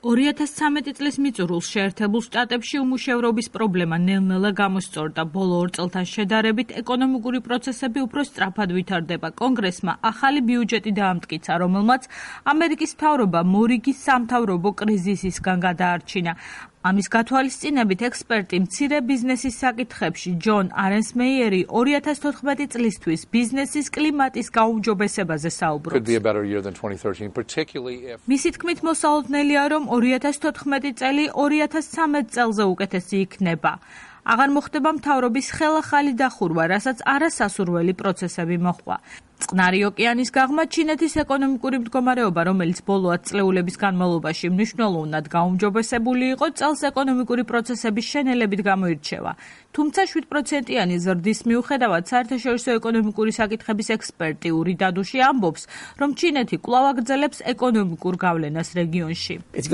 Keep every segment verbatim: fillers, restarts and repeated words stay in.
ორი ათას ცხრამეტი წლის მიწურულს შეერთებულ შტატებში უმუშევრობის პრობლემა ნელ-ნელა გამოსწორდა. ბოლო ორ წელთან შედარებით ეკონომიკური პროცესები უფრო სწრაფად ვითარდება. კონგრესმა ახალი ბიუჯეტი დაამტკიცა, რომელმაც ამერიკის მთავრობა მორიგი სამთავრობო კრიზისისგან გადაარჩინა. ამის გათვალისწინებით ექსპერტი მცირე ბიზნესის საკითხებში ჯონ არენსმეიერი ორი ათას თოთხმეტი წლისთვის ბიზნესის კლიმატის გაუმჯობესებაზე საუბრობს. მისი თქმით მოსალოდნელია, რომ ორი ათას თოთხმეტი წელი ორი ათას ცხრამეტ წელზე უკეთესი იქნება. აღარ მოხდება მთავრობის ხელახალი დახურვა, რასაც არასასურველი პროცესები მოჰყვა. წყნარი ოკეანის გაღმა ჩინეთის ეკონომიკური მდგომარეობა, რომელიც ბოლო ათ წლეულების განმავლობაში მნიშვნელოვნად გაუმჯობესებული იყო, წელს ეკონომიკური პროცესების შენელებით გამოირჩევა. თუმცა შვიდ პროცენტიანი ზრდის მიუხედავად საერთაშორისო ეკონომიკური საკითხების ექსპერტი ური დადუში ამბობს, რომ ჩინეთი კვლავ აგრძელებს ეკონომიკურ გავლენას რეგიონში.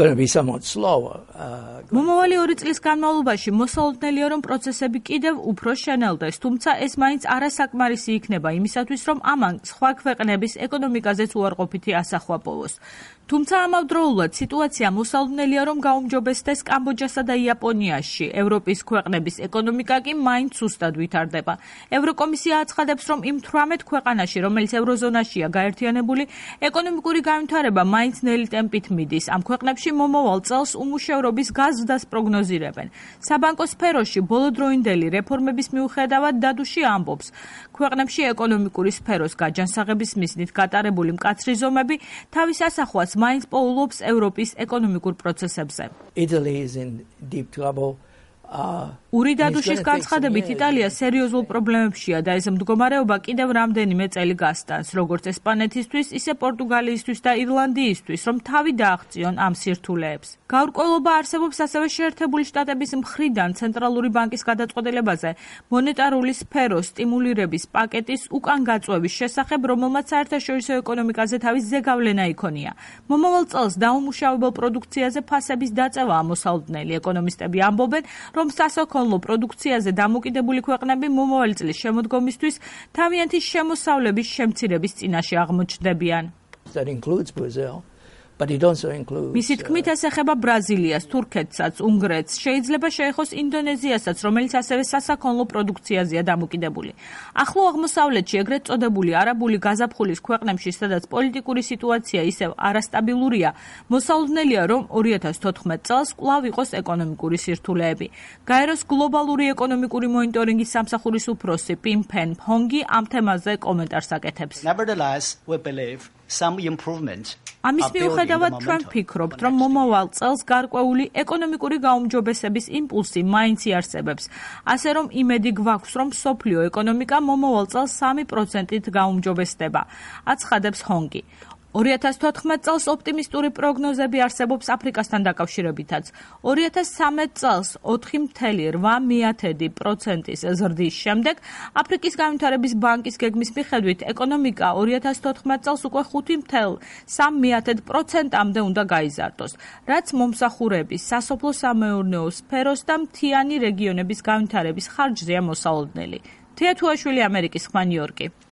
მომავალი ორი წლის განმავლობაში მოსალოდნელია, რომ პროცესები კიდევ უფრო შენელდეს, თუმცა ეს მაინც არასაკმარისი იქნება იმისათვის, რომ ამან სხვა ქვეყნების ეკონომიკაზეც უარყოფითი ასახვა პოვოს. თუმცა ამავდროულად სიტუაცია მოსალოდნელია, რომ გაუმჯობესდეს კამბოჯასა და იაპონიაში. ევროპის ქვეყნების ეკონომიკა კი მაინც სუსტად ვითარდება. ევროკომისია აცხადებს, რომ იმ თვრამეტ ქვეყანაში, რომელიც ევროზონაშია გაერთიანებული, ეკონომიკური განვითარება მაინც ნელი ტემპით მიდის. ამ ქვეყნებში მომავალ წელს უმუშევრობის გაზრდას პროგნოზირებენ. საბანკო სფეროში ბოლოდროინდელი რეფორმების მიუხედავად დადუში ამბობს, ქვეყნებში ეკონომიკური სფეროს გაჯანსაღების მიზნით გატარებული მკაცრი ზომები თავის ასახვას მაინც პოულობს ევროპის ეკონომიკურ პროცესებზე. ური დადუშის განცხადებით, იტალია სერიოზულ პრობლემებშია და ეს მდგომარეობა კიდევ რამდენიმე წელი გასტანს, როგორც ესპანეთისთვის, ისე პორტუგალიისთვის და ირლანდიისთვის, რომ თავი დააღწიონ ამ სირთულეებს. გაურკვევლობა არსებობს ასევე შეერთებული შტატების მხრიდან ცენტრალური ბანკის გადაწყვეტილებაზე მონეტარული სფეროს სტიმულირების პაკეტის უკან გაწვევის შესახებ, რომელმაც საერთაშორისო ეკონომიკაზე თავის ზეგავლენა იქონია. მომავალ წელს დაუმუშავებელ პროდუქციაზე ფასების დაწევაა მოსალოდნელი. ეკონომისტები ამბობენ, რომ სასაქონლო პროდუქციაზე დამოკიდებული ქვეყნები მომავალი წლის შემოდგომისთვის თავიანთი შემოსავლების შემცირების წინაშე აღმოჩნდებიან. მისი თქმით, ეს ეხება ბრაზილიას, თურქეთსაც, უნგრეთს, შეიძლება შეეხოს ინდონეზიასაც, რომელიც ასევე სასაქონლო პროდუქციაზეა დამოკიდებული. ახლო აღმოსავლეთში, ეგრეთ წოდებული არაბული გაზაფხულის ქვეყნებში, სადაც პოლიტიკური სიტუაცია ისევ არასტაბილურია, მოსალოდნელია, რომ ორი ათას თოთხმეტ წელს კვლავ იყოს ეკონომიკური სირთულეები. გაეროს გლობალური ეკონომიკური მონიტორინგის სამსახურის უფროსი პიმ ფენ ფონგი ამ თემაზე კომენტარს აკეთებს. ამის მიუხედავად ჩვენ ვფიქრობთ, რომ მომავალ წელს გარკვეული ეკონომიკური გაუმჯობესების იმპულსი მაინც იარსებებს, ასე რომ იმედი გვაქვს, რომ მსოფლიო ეკონომიკა მომავალ წელს სამი პროცენტით გაუმჯობესდება, აცხადებს ჰონგი. ორი ათას თოთხმეტ წელს ოპტიმისტური პროგნოზები არსებობს აფრიკასთან დაკავშირებითაც. ორი ათას ცხრამეტ წელს ოთხი ათეული რვა პროცენტის ზრდის შემდეგ აფრიკის განვითარების ბანკის გეგმის მიხედვით ეკონომიკა ორი ათას თოთხმეტ წელს უკვე ხუთი ათეული სამი პროცენტამდე უნდა გაიზარდოს, რაც მომსახურების, სასოფლო-სამეურნეო სფეროს და მთიანი რეგიონების განვითარების ხარჯზეა მოსალოდნელი. თეა თუაშვილი, ამერიკის ხმა, ნიუ-იორკი.